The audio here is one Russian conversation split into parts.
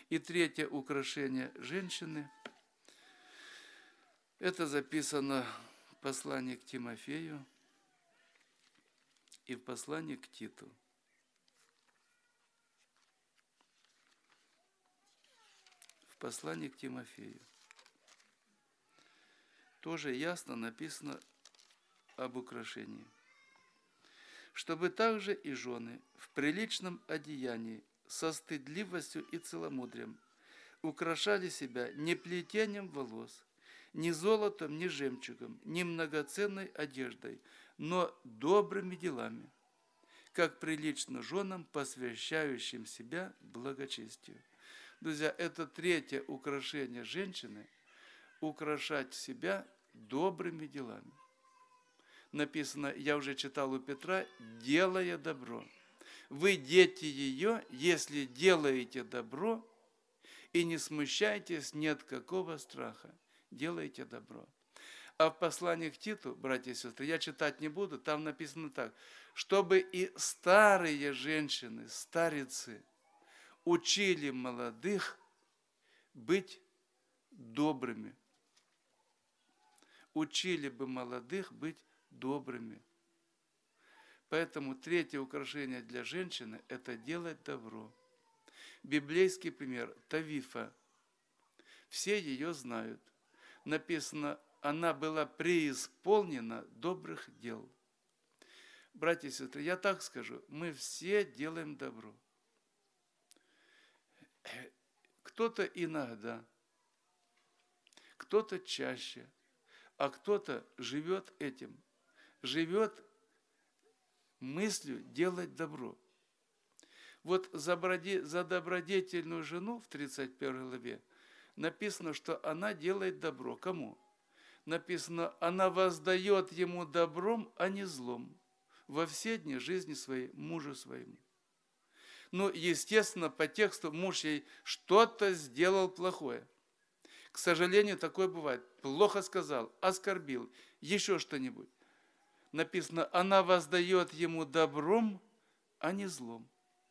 И третье украшение женщины, это записано в послании к Тимофею и в послании к Титу. В послании к Тимофею тоже ясно написано об украшении. Чтобы также и жены в приличном одеянии со стыдливостью и целомудрием украшали себя не плетением волос, ни золотом, ни жемчугом, ни многоценной одеждой, но добрыми делами, как прилично женам, посвящающим себя благочестию. Друзья, это третье украшение женщины – украшать себя добрыми делами. Написано, я уже читал у Петра, делая добро. Вы дети ее, если делаете добро, и не смущайтесь ни от какого страха. Делайте добро. А в послании к Титу, братья и сестры, я читать не буду, там написано так, чтобы и старые женщины, старицы, учили молодых быть добрыми. Учили бы молодых быть добрыми. Поэтому третье украшение для женщины – это делать добро. Библейский пример – Тавифа. Все ее знают. Написано, она была преисполнена добрых дел. Братья и сестры, я так скажу, мы все делаем добро. Кто-то иногда, кто-то чаще, а кто-то живет этим, живет мыслью делать добро. Вот за добродетельную жену в 31 главе написано, что она делает добро. Кому? Написано, она воздает ему добром, а не злом во все дни жизни своей мужу своему. Ну, естественно, по тексту муж ей что-то сделал плохое. К сожалению, такое бывает. Плохо сказал, оскорбил, еще что-нибудь. Написано, она воздает ему добром, а не злом.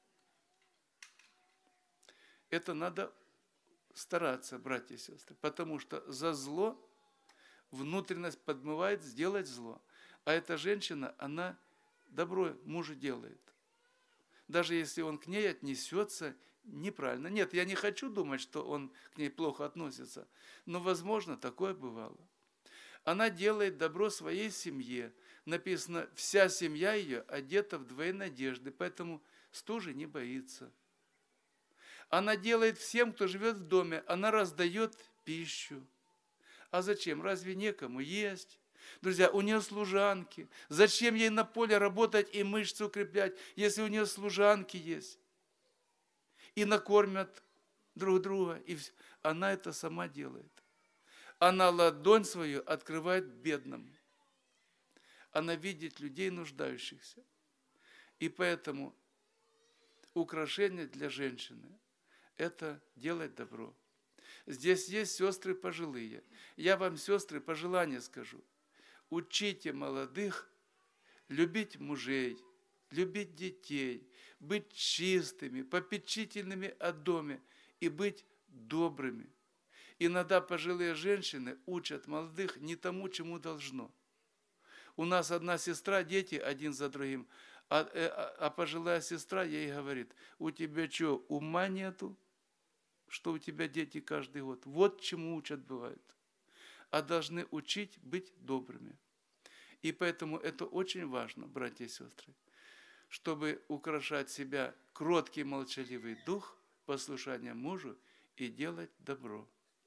Это надо стараться, братья и сестры, потому что за зло внутренность подмывает сделать зло. А эта женщина, она добро мужу делает. Даже если он к ней отнесется неправильно. Нет, я не хочу думать, что он к ней плохо относится, но, возможно, такое бывало. Она делает добро своей семье. Написано, вся семья ее одета в двойные одежды, поэтому стужи не боится. Она делает всем, кто живет в доме, она раздает пищу. А зачем? Разве некому есть? Друзья, у нее служанки. Зачем ей на поле работать и мышцы укреплять, если у нее служанки есть? И накормят друг друга. И она это сама делает. Она ладонь свою открывает бедным. Она видит людей нуждающихся. И поэтому украшение для женщины – это делать добро. Здесь есть сестры пожилые. Я вам, сестры, пожелание скажу. Учите молодых любить мужей, любить детей, быть чистыми, попечительными о доме и быть добрыми. Иногда пожилые женщины учат молодых не тому, чему должно. У нас одна сестра, дети один за другим, а пожилая сестра ей говорит, у тебя что, ума нету, что у тебя дети каждый год? Вот чему учат бывает. А должны учить быть добрыми. И поэтому это очень важно, братья и сестры, чтобы украшать себя кроткий, молчаливый дух, послушание мужу и делать добро.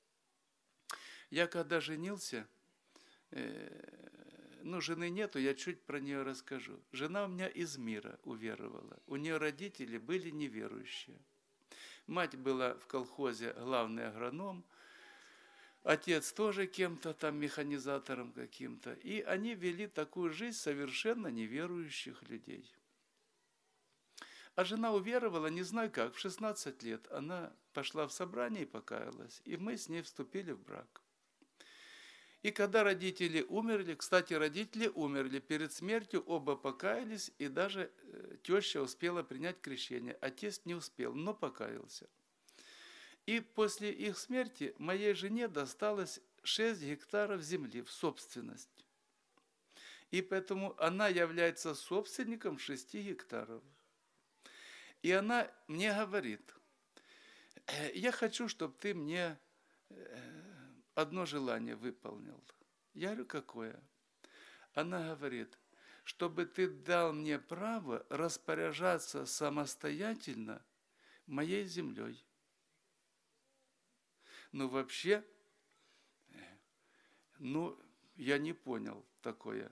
Я когда женился, жены нету, я чуть про нее расскажу. Жена у меня из мира уверовала. У нее родители были неверующие. Мать была в колхозе главный агроном, отец тоже кем-то там, механизатором каким-то. И они вели такую жизнь совершенно неверующих людей. А жена уверовала, не знаю как, в 16 лет. Она пошла в собрание и покаялась. И мы с ней вступили в брак. И когда родители умерли, кстати, родители умерли перед смертью, оба покаялись, и даже теща успела принять крещение. Отец не успел, но покаялся. И после их смерти моей жене досталось 6 гектаров земли в собственность. И поэтому она является собственником 6 гектаров. И она мне говорит: я хочу, чтобы ты мне одно желание выполнил. Я говорю: какое? Она говорит: чтобы ты дал мне право распоряжаться самостоятельно моей землей. Ну, вообще, я не понял такое.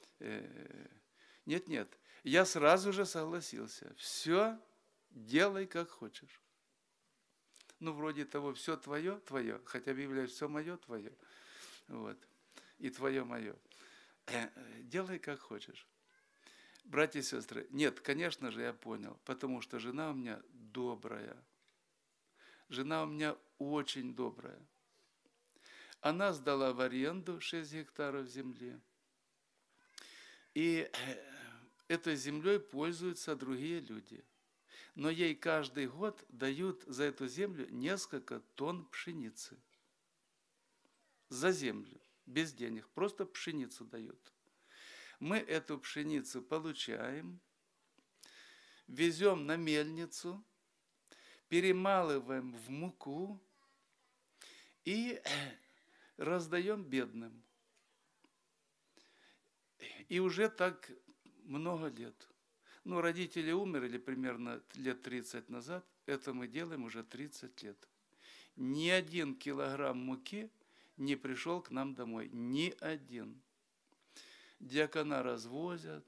Нет, я сразу же согласился. Все, делай как хочешь. Ну, вроде того, все твое, хотя Библия все мое, твое. Вот. И твое мое. Делай как хочешь. Братья и сестры, нет, конечно же, я понял, потому что жена у меня добрая. Жена у меня очень добрая. Она сдала в аренду 6 гектаров земли. И этой землей пользуются другие люди. Но ей каждый год дают за эту землю несколько тонн пшеницы. За землю, без денег, просто пшеницу дают. Мы эту пшеницу получаем, везем на мельницу, перемалываем в муку и раздаем бедным. И уже так много лет. Ну, родители умерли примерно лет 30 назад, это мы делаем уже 30 лет. Ни 1 килограмм муки не пришел к нам домой, ни один. Диакона развозят,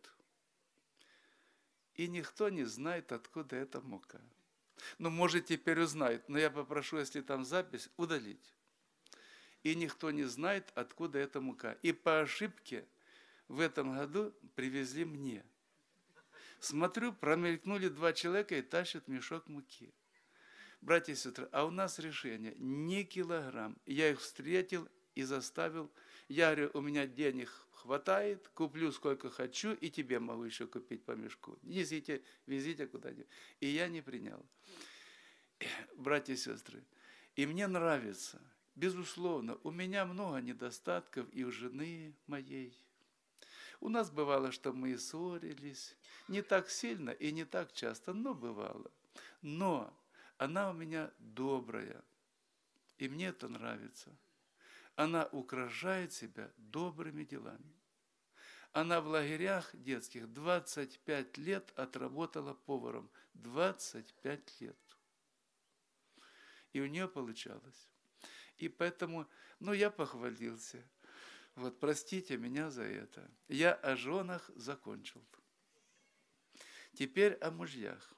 и никто не знает, откуда эта мука. Ну, может, теперь узнают, но я попрошу, если там запись, удалить. И никто не знает, откуда эта мука. И по ошибке в этом году привезли мне. Смотрю, промелькнули 2 человека и тащат мешок муки. Братья и сестры, а у нас решение: ни килограмм. Я их встретил и заставил. Я говорю: у меня денег хватает, куплю сколько хочу, и тебе могу еще купить по мешку. Несите, везите куда-нибудь. И я не принял. Братья и сестры, и мне нравится, безусловно, у меня много недостатков и у жены моей. У нас бывало, что мы и ссорились, не так сильно и не так часто, но бывало. Но она у меня добрая, и мне это нравится. Она украшает себя добрыми делами. Она в лагерях детских 25 лет отработала поваром. 25 лет. И у нее получалось. И поэтому, я похвалился. Вот, простите меня за это. Я о женах закончил. Теперь о мужьях.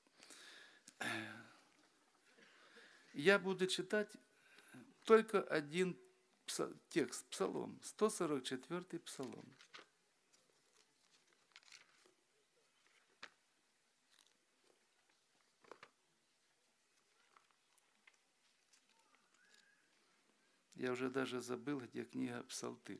Я буду читать только один текст, псалом, 144-й псалом. Я уже даже забыл, где книга «Псалтырь».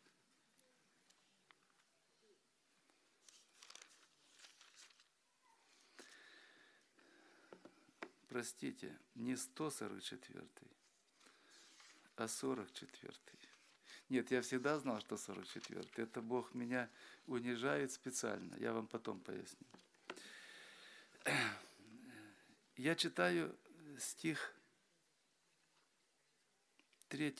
Простите, не 144-й, а 44-й. Нет, я всегда знал, что 44-й. Это Бог меня унижает специально. Я вам потом поясню. Я читаю стих 3.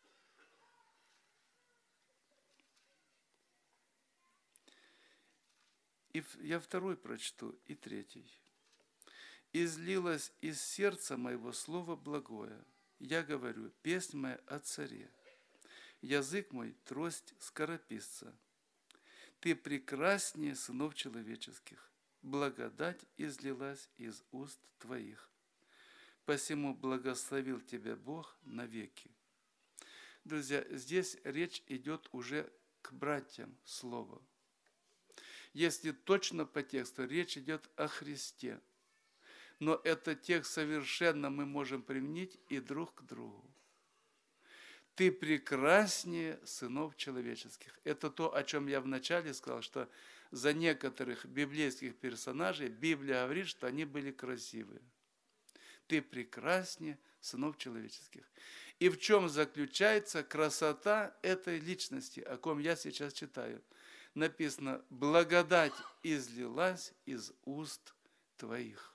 И я 2 прочту, и 3. «Излилось из сердца моего слово благое. Я говорю, песнь моя о царе. Язык мой – трость скорописца. Ты прекраснее сынов человеческих. Благодать излилась из уст твоих. Посему благословил тебя Бог навеки». Друзья, здесь речь идет уже к братьям слова. Если точно по тексту, речь идет о Христе. Но этот текст совершенно мы можем применить и друг к другу. Ты прекраснее сынов человеческих. Это то, о чем я вначале сказал, что за некоторых библейских персонажей Библия говорит, что они были красивые. ты прекраснее сынов человеческих. И в чем заключается красота этой личности, о ком я сейчас читаю? Написано: благодать излилась из уст твоих.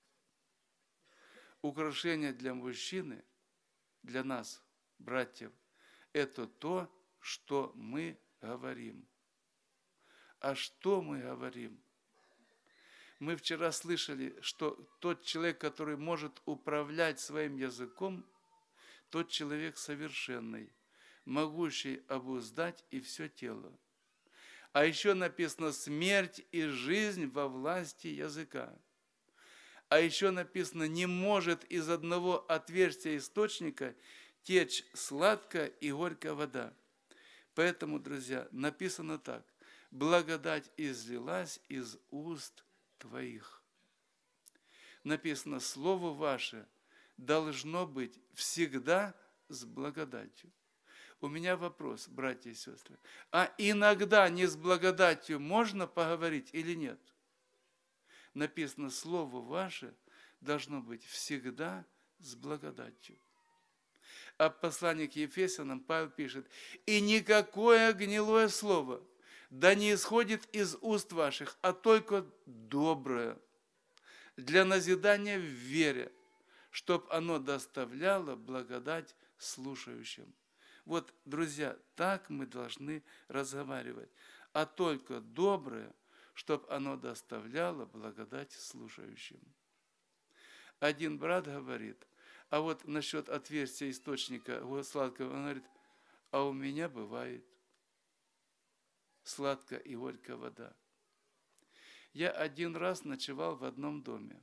Украшение для мужчины, для нас, братьев, это то, что мы говорим. А что мы говорим? Мы вчера слышали, что тот человек, который может управлять своим языком, тот человек совершенный, могущий обуздать и все тело. А еще написано: смерть и жизнь во власти языка. А еще написано: не может из одного отверстия источника течь сладкая и горькая вода. Поэтому, друзья, написано так: благодать излилась из уст твоих. Написано: слово ваше должно быть всегда с благодатью. У меня вопрос, братья и сестры: а иногда не с благодатью можно поговорить или нет? Написано: слово ваше должно быть всегда с благодатью. А в послании к Ефесянам Павел пишет: и никакое гнилое слово да не исходит из уст ваших, а только доброе, для назидания в вере, чтоб оно доставляло благодать слушающим. Вот, друзья, так мы должны разговаривать, а только доброе, чтоб оно доставляло благодать слушающим. Один брат говорит: а вот насчет отверстия источника сладкого, он говорит: а у меня бывает сладкая и горькая вода. Я один раз ночевал в одном доме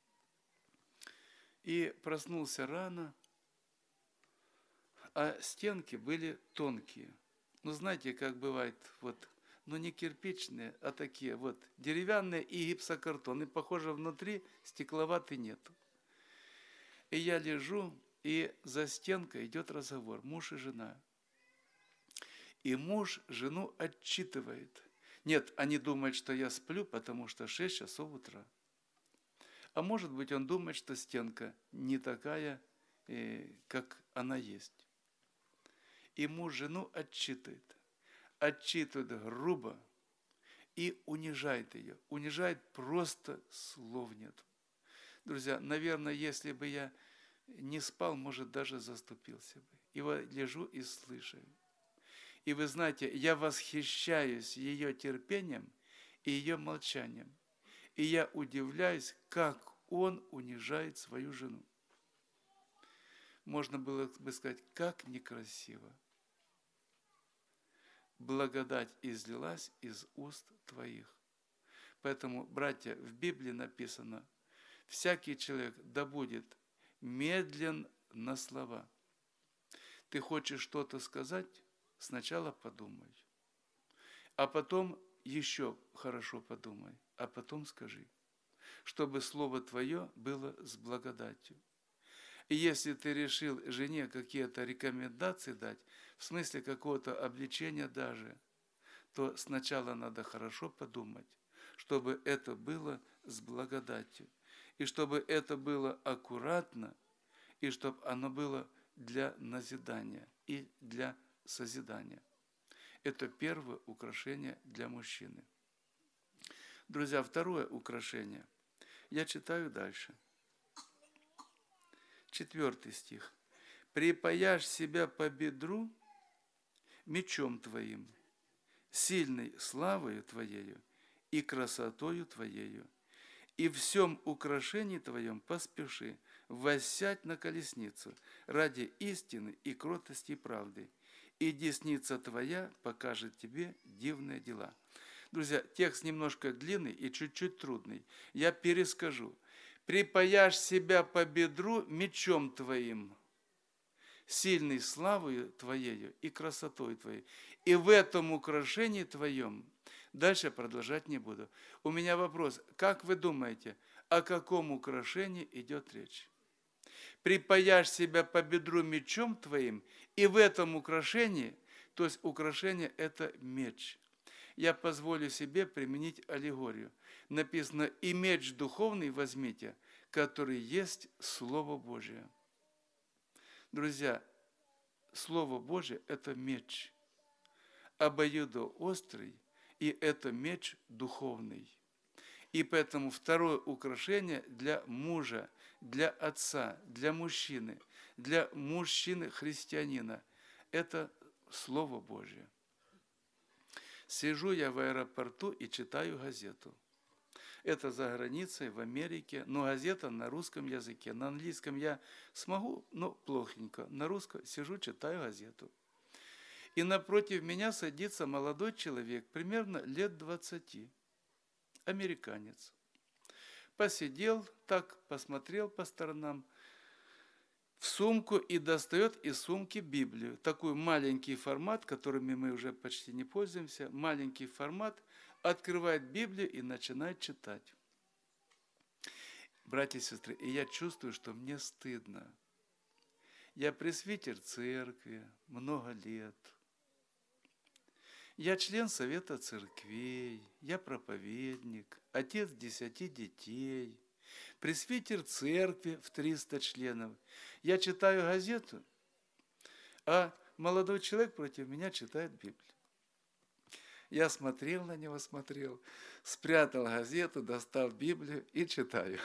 и проснулся рано, а стенки были тонкие. Ну, знаете, как бывает, вот, ну не кирпичные, а такие вот деревянные и гипсокартон. И, похоже, внутри стекловатый нету. И я лежу, и за стенкой идет разговор, муж и жена. И муж жену отчитывает. Нет, они думают, что я сплю, потому что 6 часов утра. А может быть, он думает, что стенка не такая, как она есть. И муж жену отчитывает грубо и унижает ее. Унижает, просто слов нет. Друзья, наверное, если бы я не спал, может, даже заступился бы. И вот лежу и слышу. И вы знаете, я восхищаюсь ее терпением и ее молчанием. И я удивляюсь, как он унижает свою жену. Можно было бы сказать: как некрасиво. Благодать излилась из уст твоих. Поэтому, братья, в Библии написано: всякий человек да будет медлен на слова. Ты хочешь что-то сказать? Сначала подумай, а потом еще хорошо подумай, а потом скажи, чтобы слово твое было с благодатью. И если ты решил жене какие-то рекомендации дать, в смысле какого-то обличения даже, то сначала надо хорошо подумать, чтобы это было с благодатью, и чтобы это было аккуратно, и чтобы оно было для назидания и для созидания. Это первое украшение для мужчины. Друзья, второе украшение. Я читаю дальше. 4 стих. «Припаяшь себя по бедру мечом твоим, сильной славою твоею и красотою твоею, и в всем украшении твоем поспеши воссядь на колесницу ради истины и кротости и правды, и десница твоя покажет тебе дивные дела». Друзья, текст немножко длинный и чуть-чуть трудный. Я перескажу. «Припаяшь себя по бедру мечом твоим, сильной славою твоею и красотой твоей, и в этом украшении твоем». Дальше продолжать не буду. У меня вопрос. Как вы думаете, о каком украшении идет речь? «Припаяшь себя по бедру мечом твоим», и в этом украшении, то есть украшение – это меч. Я позволю себе применить аллегорию. Написано: «И меч духовный возьмите, который есть Слово Божие. Друзья, Слово Божие – это меч, обоюдоострый, и это меч духовный. И поэтому второе украшение для мужа, для отца, для мужчины-христианина – это Слово Божие. Сижу я в аэропорту и читаю газету. Это за границей, в Америке, но газета на русском языке. На английском я смогу, но плохенько. На русском сижу, читаю газету. И напротив меня садится молодой человек, примерно лет 20, американец. Посидел так, посмотрел по сторонам, в сумку и достает из сумки Библию. Такой маленький формат, которыми мы уже почти не пользуемся, маленький формат, открывает Библию и начинает читать. Братья и сестры, и я чувствую, что мне стыдно. Я пресвитер церкви много лет. Я член Совета церквей, я проповедник, отец 10 детей, пресвитер церкви в 300 членов. Я читаю газету, а молодой человек против меня читает Библию. Я смотрел на него, спрятал газету, достал Библию и читаю.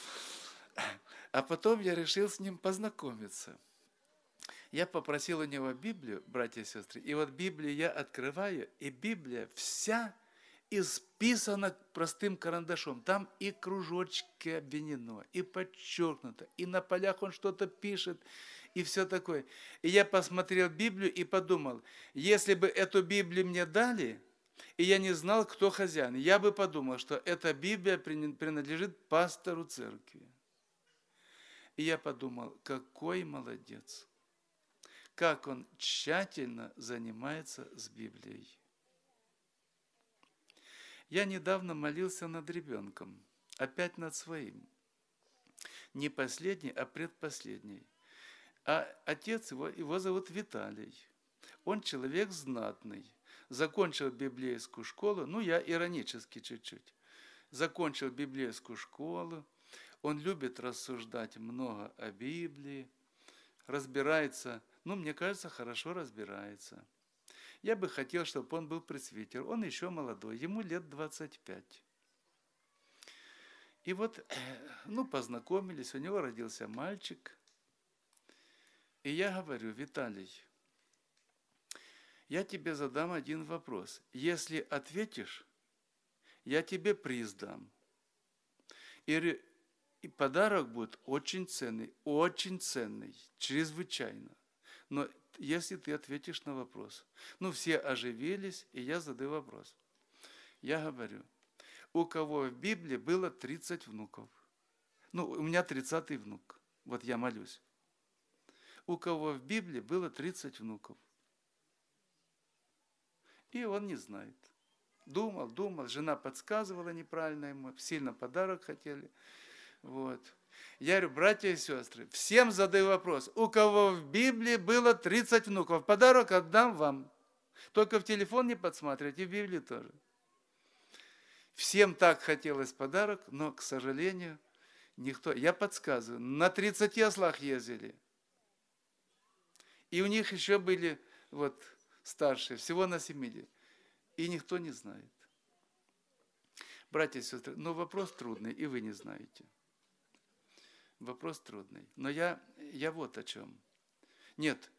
А потом я решил с ним познакомиться. Я попросил у него Библию, братья и сестры, и вот Библию я открываю, и Библия вся исписана простым карандашом. Там и кружочки обведено, и подчеркнуто, и на полях он что-то пишет, и все такое. И я посмотрел Библию и подумал, если бы эту Библию мне дали, и я не знал, кто хозяин, я бы подумал, что эта Библия принадлежит пастору церкви. И я подумал, какой молодец, как он тщательно занимается с Библией. Я недавно молился над ребенком, опять над своим. Не последний, а предпоследний. А отец его зовут Виталий. Он человек знатный. Закончил библейскую школу, я иронически чуть-чуть. Закончил библейскую школу. Он любит рассуждать много о Библии. Разбирается, мне кажется, хорошо разбирается. Я бы хотел, чтобы он был пресвитер. Он еще молодой, ему лет 25. И вот, познакомились, у него родился мальчик. И я говорю, Виталий, я тебе задам один вопрос. Если ответишь, я тебе приз дам. И подарок будет очень ценный, чрезвычайно. Но если ты ответишь на вопрос. Все оживились, и я задаю вопрос. Я говорю, у кого в Библии было 30 внуков? У меня 30-й внук. Вот я молюсь. У кого в Библии было 30 внуков? И он не знает. Думал, жена подсказывала неправильно ему, сильно подарок хотели. Вот. Я говорю, братья и сестры, всем задаю вопрос, у кого в Библии было 30 внуков, подарок отдам вам. Только в телефон не подсматривать, и в Библии тоже. Всем так хотелось подарок, но, к сожалению, никто. Я подсказываю, на 30 ослах ездили. И у них еще были старшие, всего на 70. И никто не знает. Братья и сестры, вопрос трудный, и вы не знаете. Вопрос трудный. Но я вот о чем. Нет,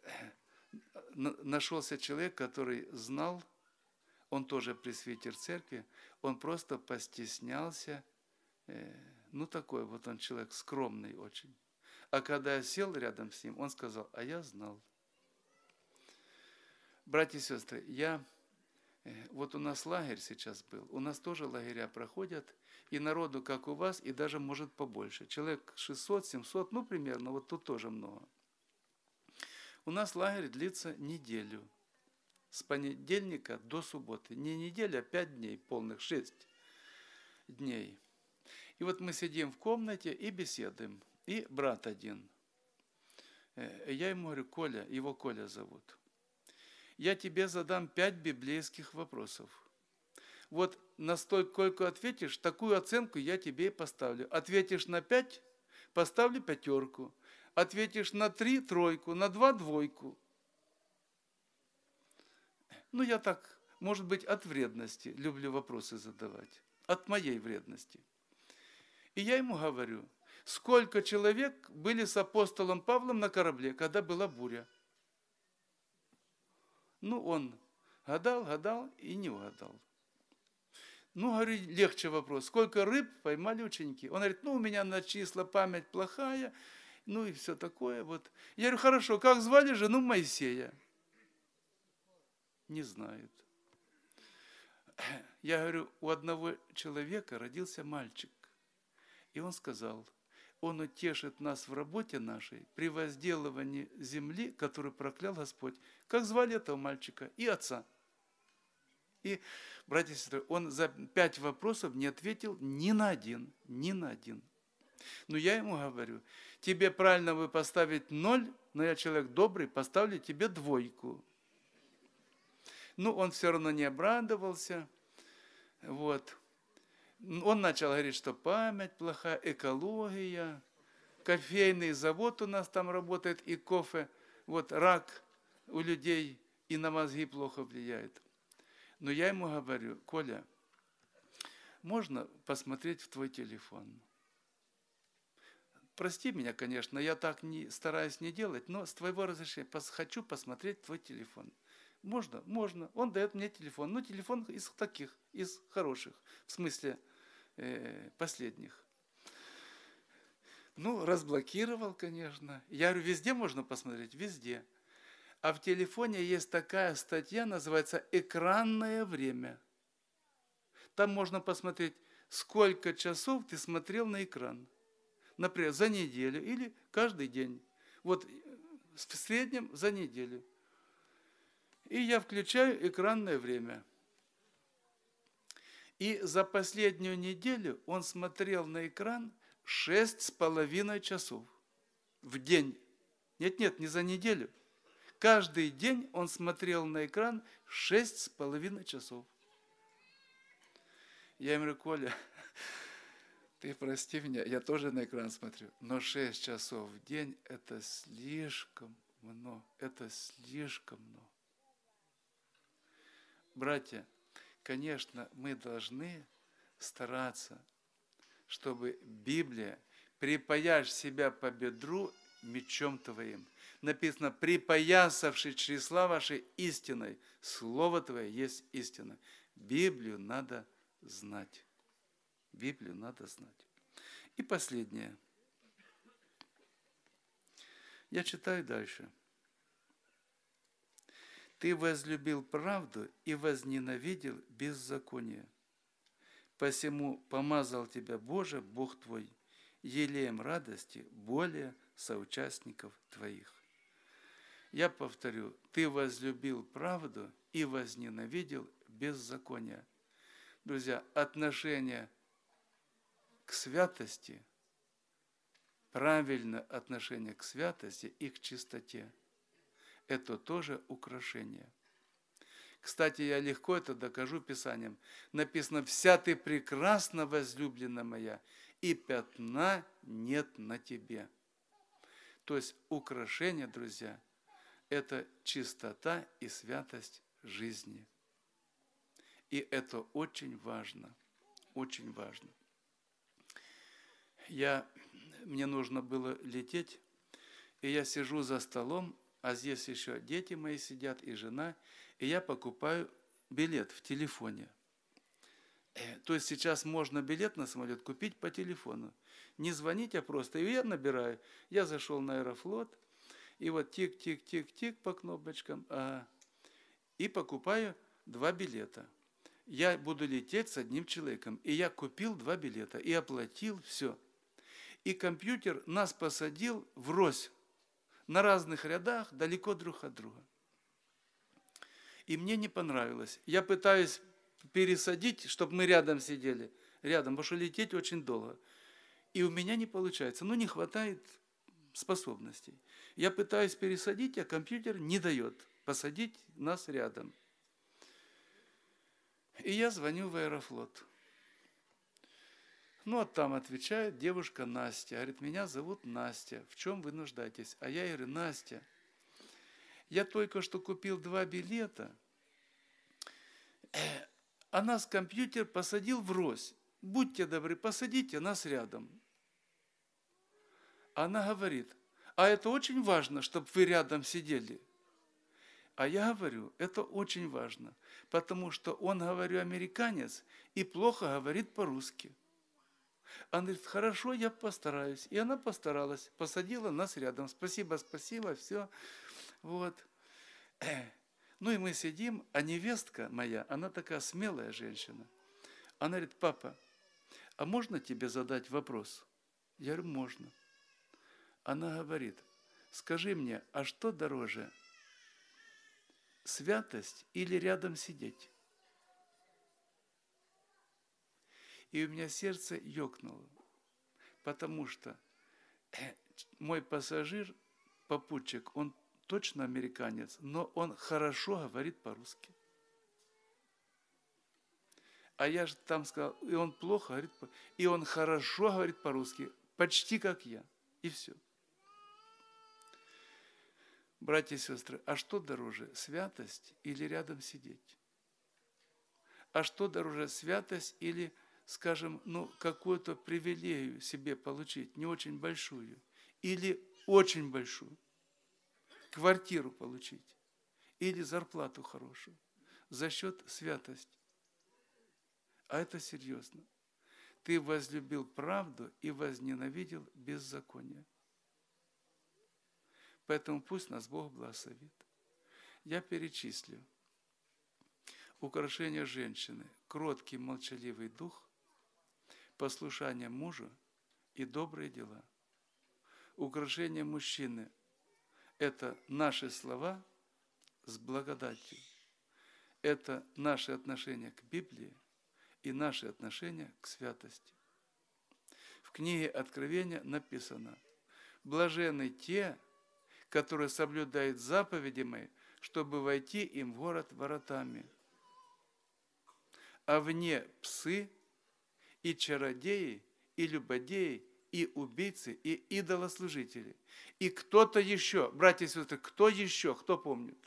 нашелся человек, который знал, он тоже пресвитер церкви, он просто постеснялся, такой вот он человек скромный очень. А когда я сел рядом с ним, он сказал, а я знал. Братья и сестры, вот у нас лагерь сейчас был, у нас тоже лагеря проходят, и народу, как у вас, и даже может побольше. Человек 600, 700, примерно, вот тут тоже много. У нас лагерь длится неделю, с понедельника до субботы. Не неделя, а 5 дней, полных 6 дней. И вот мы сидим в комнате и беседуем. И брат один. Я ему говорю, Коля, его Коля зовут. Я тебе задам 5 библейских вопросов. Вот настолько ответишь, такую оценку я тебе и поставлю. Ответишь на 5, поставлю 5. Ответишь на 3 – 3, на 2 – 2. Ну, я так, может быть, от вредности люблю вопросы задавать. От моей вредности. И я ему говорю, сколько человек были с апостолом Павлом на корабле, когда была буря? Ну, он гадал и не угадал. Ну, говорю, легче вопрос. Сколько рыб поймали ученики? Он говорит, ну, у меня на числа память плохая, ну и все такое. Вот. Я говорю, хорошо, как звали жену Моисея? Не знает. Я говорю, у одного человека родился мальчик. И он сказал, он утешит нас в работе нашей при возделывании земли, которую проклял Господь. Как звали этого мальчика? И отца. И, братья и сестры, он за 5 вопросов не ответил ни на один. Но я ему говорю, тебе правильно бы поставить 0, но я человек добрый, поставлю тебе 2. Ну, он все равно не обрадовался. Вот. Он начал говорить, что память плохая, экология, кофейный завод у нас там работает, и кофе, вот рак у людей и на мозги плохо влияет. Но я ему говорю, Коля, можно посмотреть в твой телефон? Прости меня, конечно, я так стараюсь не делать, но с твоего разрешения хочу посмотреть твой телефон. Можно, можно. Он дает мне телефон. Ну, телефон из таких, из хороших, в смысле последних. Ну, разблокировал, конечно. Я говорю, везде можно посмотреть? Везде. А в телефоне есть такая статья, называется «Экранное время». Там можно посмотреть, сколько часов ты смотрел на экран. Например, за неделю или каждый день. Вот в среднем за неделю. И я включаю экранное время. И за последнюю неделю он смотрел на экран 6,5 часов в день. Нет, не за неделю. Каждый день он смотрел на экран 6,5 часов. Я ему говорю, Коля, ты прости меня, я тоже на экран смотрю, но 6 часов в день – это слишком много. Это слишком много. Братья, конечно, мы должны стараться, чтобы Библия, припаяшь себя по бедру мечом твоим. Написано, припоясавший чресла вашей истиной, Слово Твое есть истина. Библию надо знать. Библию надо знать. И последнее. Я читаю дальше. Ты возлюбил правду и возненавидел беззаконие. Посему помазал тебя Боже, Бог твой, елеем радости более соучастников твоих. Я повторю, ты возлюбил правду и возненавидел беззаконие. Друзья, отношение к святости, правильное отношение к святости и к чистоте – это тоже украшение. Кстати, я легко это докажу Писанием. Написано, «Вся ты прекрасна, возлюблена моя, и пятна нет на тебе». То есть украшение, друзья, это чистота и святость жизни. И это очень важно, очень важно. Мне нужно было лететь, и я сижу за столом, а здесь еще дети мои сидят и жена, и я покупаю билет в телефоне. То есть сейчас можно билет на самолет купить по телефону. Не звонить, а просто. И я набираю. Я зашел на Аэрофлот, и вот тик-тик-тик-тик по кнопочкам, и покупаю 2 билета. Я буду лететь с одним человеком. И я купил 2 билета, и оплатил все. И компьютер нас посадил врозь, на разных рядах, далеко друг от друга. И мне не понравилось. Я пытаюсь пересадить, чтобы мы рядом сидели. Рядом, потому что лететь очень долго. И у меня не получается. Не хватает способностей. Я пытаюсь пересадить, а компьютер не дает посадить нас рядом. И я звоню в Аэрофлот. Ну, а там отвечает девушка Настя. Говорит, меня зовут Настя. В чем вы нуждаетесь? А я говорю, Настя, я только что купил 2 билета, а нас компьютер посадил врозь. Будьте добры, посадите нас рядом. Она говорит, а это очень важно, чтобы вы рядом сидели. А я говорю, это очень важно, потому что он, говорю, американец и плохо говорит по-русски. Она говорит, хорошо, я постараюсь. И она постаралась, посадила нас рядом. Спасибо, спасибо, все. Вот. Ну и мы сидим, а невестка моя, она такая смелая женщина. Она говорит, папа, а можно тебе задать вопрос? Я говорю, можно. Она говорит, скажи мне, а что дороже, святость или рядом сидеть? И у меня сердце ёкнуло, потому что мой пассажир, попутчик, он точно американец, но он хорошо говорит по-русски. А я же там сказал, и он плохо говорит, и он хорошо говорит по-русски, почти как я, и все. Братья и сестры, а что дороже, святость или рядом сидеть? А что дороже, святость или, скажем, какую-то привилегию себе получить, не очень большую, или очень большую, квартиру получить, или зарплату хорошую, за счет святости? А это серьезно. Ты возлюбил правду и возненавидел беззаконие. Поэтому пусть нас Бог благословит. Я перечислю. Украшение женщины, кроткий, молчаливый дух, послушание мужу и добрые дела. Украшение мужчины – это наши слова с благодатью. Это наши отношения к Библии и наши отношения к святости. В книге Откровения написано: «Блаженны те, которые соблюдают заповеди мои, чтобы войти им в город воротами. А вне псы и чародеи, и любодеи, и убийцы, и идолослужители». И кто-то еще, братья и сестры, кто еще, кто помнит?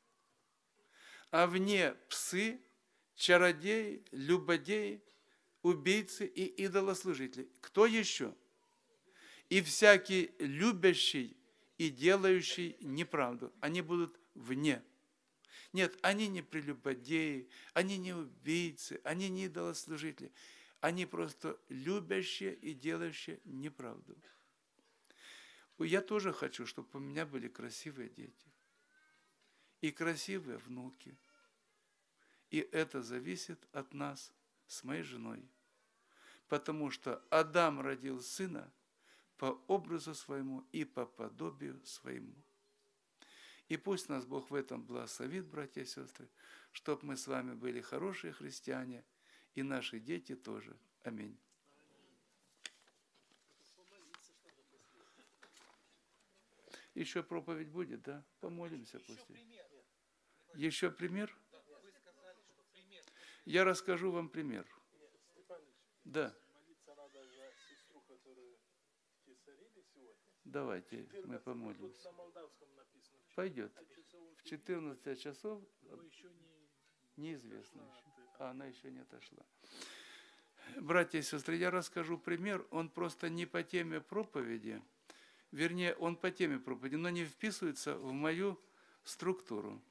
А вне псы, чародеи, любодеи, убийцы и идолослужители. Кто еще? И всякий любящий и делающий неправду. Они будут вне. Нет, они не прелюбодеи, они не убийцы, они не идолослужители. Они просто любящие и делающие неправду. Я тоже хочу, чтобы у меня были красивые дети. И красивые внуки. И это зависит от нас с моей женой. Потому что Адам родил сына по образу своему и по подобию своему. И пусть нас Бог в этом благословит, братья и сестры, чтобы мы с вами были хорошие христиане, и наши дети тоже. Аминь. Еще проповедь будет, да? Помолимся после. Еще пример? Я расскажу вам пример. Да. Давайте мы помолимся. Пойдет. В 14 часов неизвестно еще. Она еще не отошла. Братья и сестры, я расскажу пример. Он просто не по теме проповеди. Вернее, он по теме проповеди, но не вписывается в мою структуру.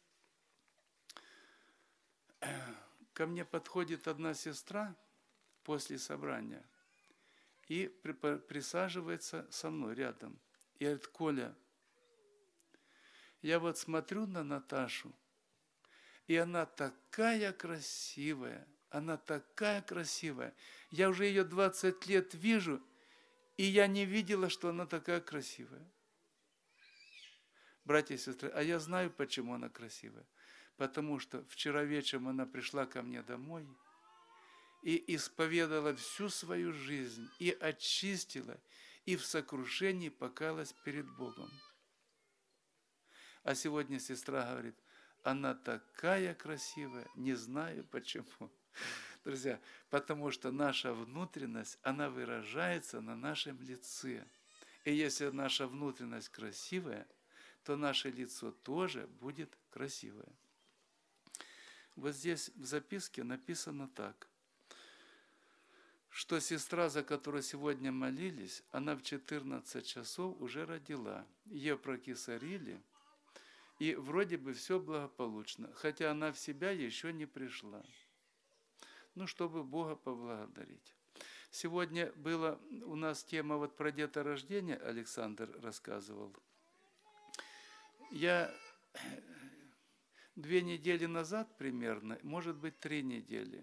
Ко мне подходит одна сестра после собрания и присаживается со мной рядом. И говорит: Коля, я вот смотрю на Наташу, и она такая красивая, она такая красивая. Я уже ее 20 лет вижу, и я не видела, что она такая красивая. Братья и сестры, а я знаю, почему она красивая. Потому что вчера вечером она пришла ко мне домой и исповедала всю свою жизнь, и очистила, и в сокрушении покаялась перед Богом. А сегодня сестра говорит: она такая красивая, не знаю почему. Друзья, потому что наша внутренность, она выражается на нашем лице. И если наша внутренность красивая, то наше лицо тоже будет красивое. Вот здесь в записке написано так, что сестра, за которую сегодня молились, она в 14 часов уже родила. Ее прокисарили, и вроде бы все благополучно, хотя она в себя еще не пришла. Ну, чтобы Бога поблагодарить. Сегодня была у нас тема вот про деторождение, Александр рассказывал. Я 2 недели назад примерно, может быть 3 недели,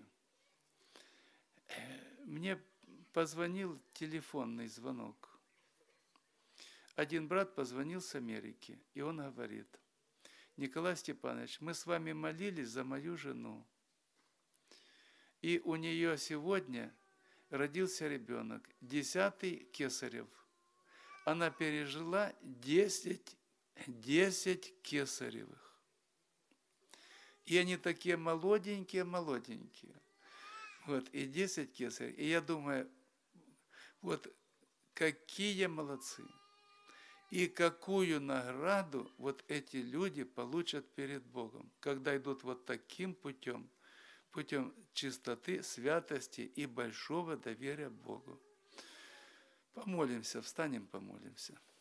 мне позвонил телефонный звонок. Один брат позвонил с Америки, и он говорит: Николай Степанович, мы с вами молились за мою жену, и у нее сегодня родился ребенок, 10-й кесарев. Она пережила 10 кесаревых. И они такие молоденькие. Вот, и 10 кесарей. И я думаю, вот какие молодцы. И какую награду вот эти люди получат перед Богом, когда идут вот таким путем чистоты, святости и большого доверия Богу. Помолимся, встанем, помолимся.